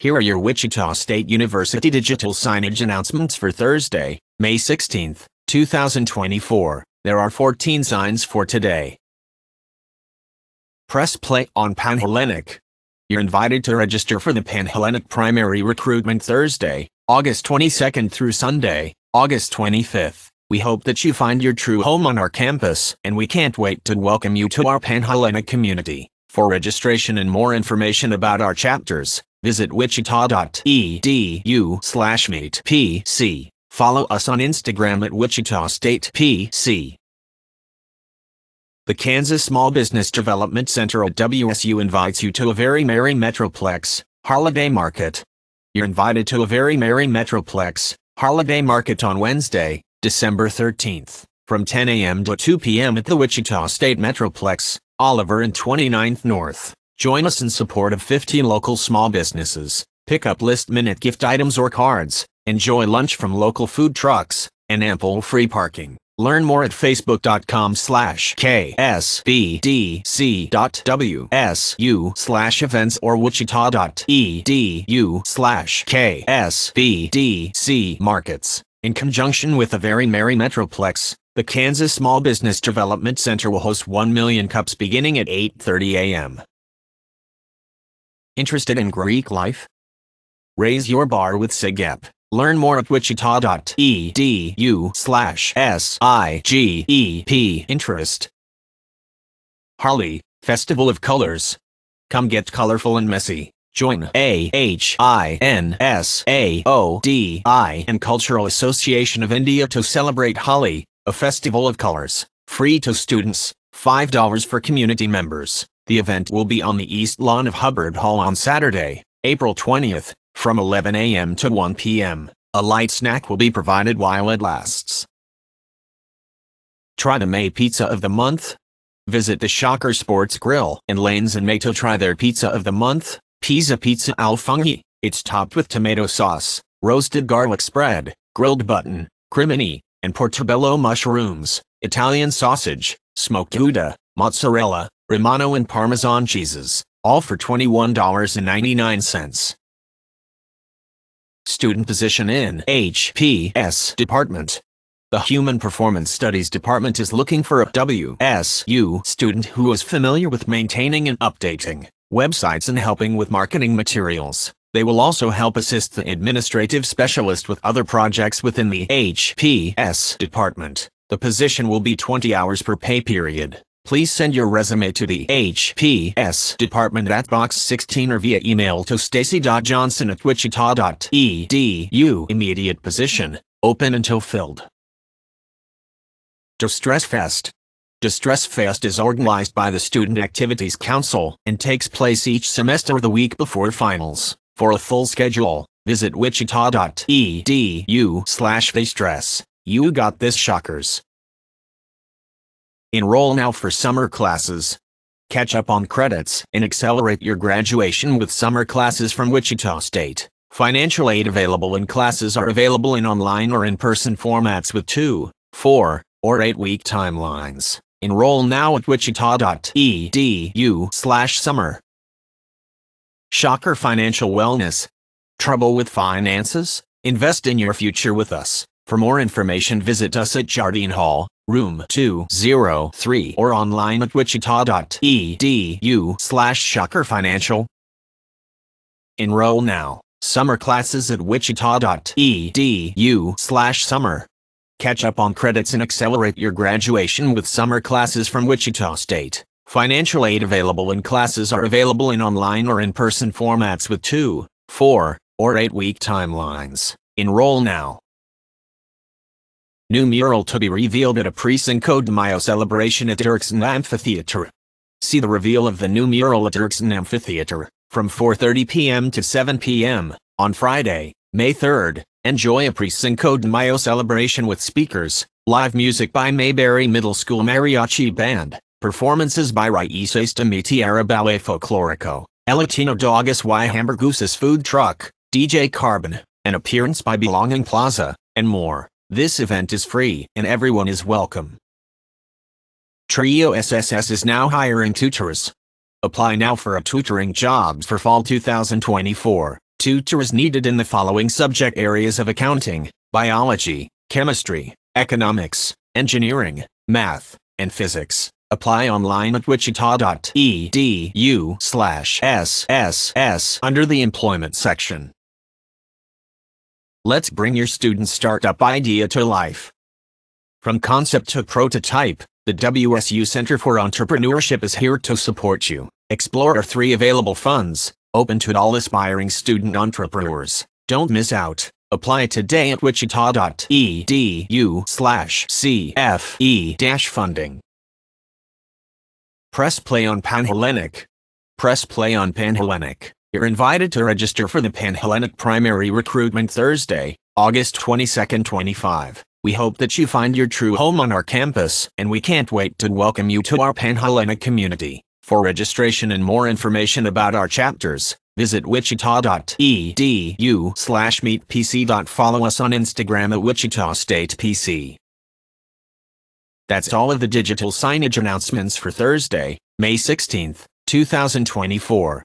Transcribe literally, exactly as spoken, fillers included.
Here are your Wichita State University digital signage announcements for Thursday, May sixteenth, two thousand twenty-four. There are fourteen signs for today. Press play on Panhellenic. You're invited to register for the Panhellenic primary recruitment Thursday, August twenty-second through Sunday, August twenty-fifth. We hope that you find your true home on our campus, and we can't wait to welcome you to our Panhellenic community. For registration and more information about our chapters, visit wichita dot e d u slash meet p c. Follow us on Instagram at Wichita State P C. The Kansas Small Business Development Center at W S U invites you to a very merry Metroplex holiday market. You're invited to a very merry Metroplex holiday market on Wednesday, December thirteenth, from ten a m to two p m at the Wichita State Metroplex, Oliver and twenty-ninth North. Join us in support of fifteen local small businesses. Pick up last-minute gift items or cards, enjoy lunch from local food trucks, and ample free parking. Learn more at facebook dot com slash k s b d c dot w s u slash events or wichita dot e d u slash k s b d c markets. In conjunction with the Very Merry Metroplex, the Kansas Small Business Development Center will host one million cups beginning at eight thirty a m Interested in Greek life? Raise your bar with SIGEP. Learn more at wichita dot e d u slash s i g e p interest. Holi, Festival of Colors. Come get colorful and messy. Join A H I N S A O D I and Cultural Association of India to celebrate Holi, a festival of colors. Free to students, five dollars for community members. The event will be on the east lawn of Hubbard Hall on Saturday, April twentieth, from eleven a m to one p m A light snack will be provided while it lasts. Try the May Pizza of the Month. Visit the Shocker Sports Grill in Lanes in May to try their Pizza of the Month, Pizza Pizza Al Funghi. It's topped with tomato sauce, roasted garlic spread, grilled button, crimini, and portobello mushrooms, Italian sausage, smoked Gouda, mozzarella, Romano and Parmesan cheeses, all for twenty-one ninety-nine. Student position in H P S department. The Human Performance Studies department is looking for a W S U student who is familiar with maintaining and updating websites and helping with marketing materials. They will also help assist the administrative specialist with other projects within the H P S department. The position will be twenty hours per pay period. Please send your resume to the H P S department at box sixteen or via email to stacy dot johnson at wichita dot e d u. Immediate position, open until filled. Distress Fest. Distress Fest is organized by the Student Activities Council and takes place each semester the week before finals. For a full schedule, visit wichita dot e d u slash distress. You got this, Shockers. Enroll now for summer classes. Catch up on credits and accelerate your graduation with summer classes from Wichita State. Financial aid available and classes are available in online or in-person formats with two, four, or eight-week timelines. Enroll now at wichita dot e d u slash summer. Shocker Financial Wellness. Trouble with finances? Invest in your future with us. For more information, visit us at Jardine Hall, room two oh three, or online at wichita dot e d u slash shocker financial. Enroll now. Summer classes at wichita dot e d u slash summer. Catch up on credits and accelerate your graduation with summer classes from Wichita State. Financial aid available and classes are available in online or in-person formats with two, four, or eight-week timelines. Enroll now. New mural to be revealed at a Pre-Cinco de Mayo celebration at Dirksen Amphitheater. See the reveal of the new mural at Dirksen Amphitheater from four thirty p m to seven p m on Friday, May third. Enjoy a Pre-Cinco de Mayo celebration with speakers, live music by Mayberry Middle School Mariachi Band, performances by Raices de Mi Tierra Ballet Folklorico, El Latino Dogas y Hamburguesas Food Truck, D J Carbon, an appearance by Belonging Plaza, and more. This event is free and everyone is welcome. Trio S S S is now hiring tutors. Apply now for a tutoring jobs for fall two thousand twenty-four. Tutor is needed in the following subject areas of accounting: biology, chemistry, economics, engineering, math, and physics. Apply online at wichita dot e d u slash S S S under the employment section. Let's bring your student startup idea to life. From concept to prototype, the W S U Center for Entrepreneurship is here to support you. Explore our three available funds, open to all aspiring student entrepreneurs. Don't miss out. Apply today at wichita dot e d u slash C F E dash funding. Press play on Panhellenic. Press play on Panhellenic. You're invited to register for the Panhellenic Primary Recruitment Thursday, August twenty-second, twenty-five. We hope that you find your true home on our campus, and we can't wait to welcome you to our Panhellenic community. For registration and more information about our chapters, visit wichita dot e d u slash meet p c. Follow us on Instagram at Wichita State P C. That's all of the digital signage announcements for Thursday, May sixteenth, two thousand twenty-four.